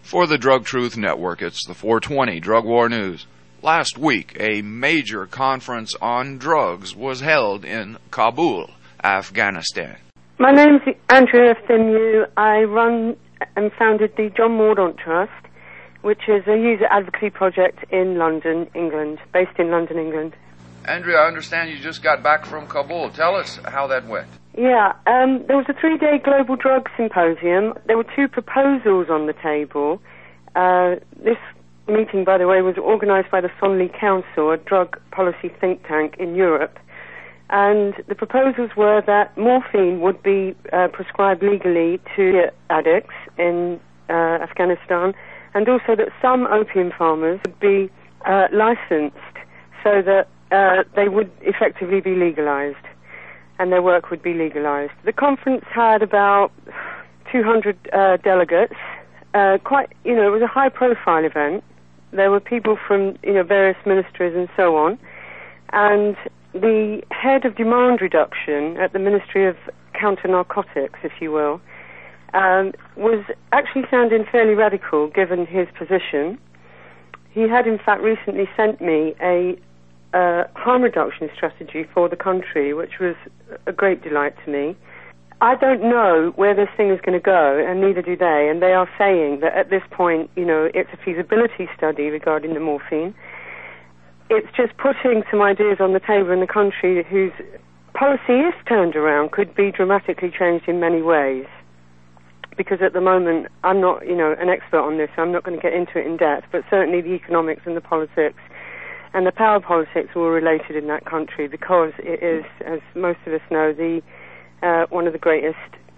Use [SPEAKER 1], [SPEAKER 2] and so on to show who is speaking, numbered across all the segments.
[SPEAKER 1] For the Drug Truth Network, it's the 420 Drug War News. Last week, a major conference on drugs was held in Kabul, Afghanistan.
[SPEAKER 2] My name's Andrea Fimew. I run and founded the John Mordaunt Trust, which is a user advocacy project in London, England, based in London, England.
[SPEAKER 1] Andrea, I understand you just got back from Kabul. Tell us how that went.
[SPEAKER 2] Yeah, there was a 3-day global drug symposium. There were 2 proposals on the table. This meeting, by the way, was organised by the Sonley Council, a drug policy think tank in Europe. And the proposals were that morphine would be prescribed legally to addicts in Afghanistan, and also that some opium farmers would be licensed so that they would effectively be legalised, and their work would be legalised. The conference had about 200 delegates. It was a high-profile event. There were people from, various ministries and so on. And the head of demand reduction at the Ministry of Counter-Narcotics, if you will, was actually sounding fairly radical given his position. He had, in fact, recently sent me a harm reduction strategy for the country, which was a great delight to me. I don't know where this thing is going to go, and neither do they, and they are saying that at this point, it's a feasibility study regarding the morphine. It's just putting some ideas on the table in the country whose policy, if turned around, could be dramatically changed in many ways. Because at the moment, I'm not, an expert on this, so I'm not going to get into it in depth, but certainly the economics and the politics and the power politics are all related in that country, because it is, as most of us know, one of the greatest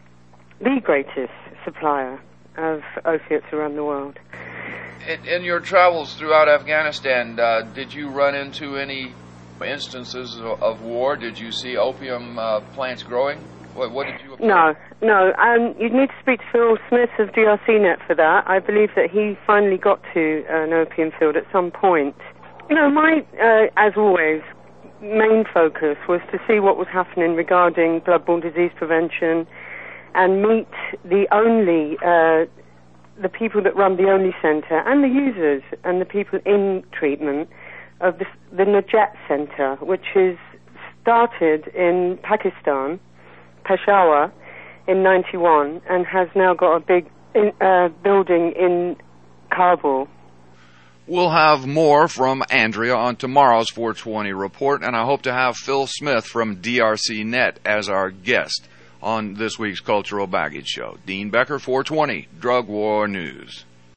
[SPEAKER 2] supplier of opiates around the world.
[SPEAKER 1] In your travels throughout Afghanistan, did you run into any instances of war? Did you see opium plants growing? What did you observe? No. You'd need to speak to Phil Smith of DRCnet for that. I believe that he finally got to an opium field at some point. My, as always, main focus was to see what was happening regarding bloodborne disease prevention and meet the people that run the only centre and the users and the people in treatment of the Najat Centre, which is started in Pakistan, Peshawar, in 91, and has now got a big building in Kabul. We'll have more from Andrea on tomorrow's 420 report, and I hope to have Phil Smith from DRCnet as our guest on this week's Cultural Baggage Show. Dean Becker, 420, Drug War News.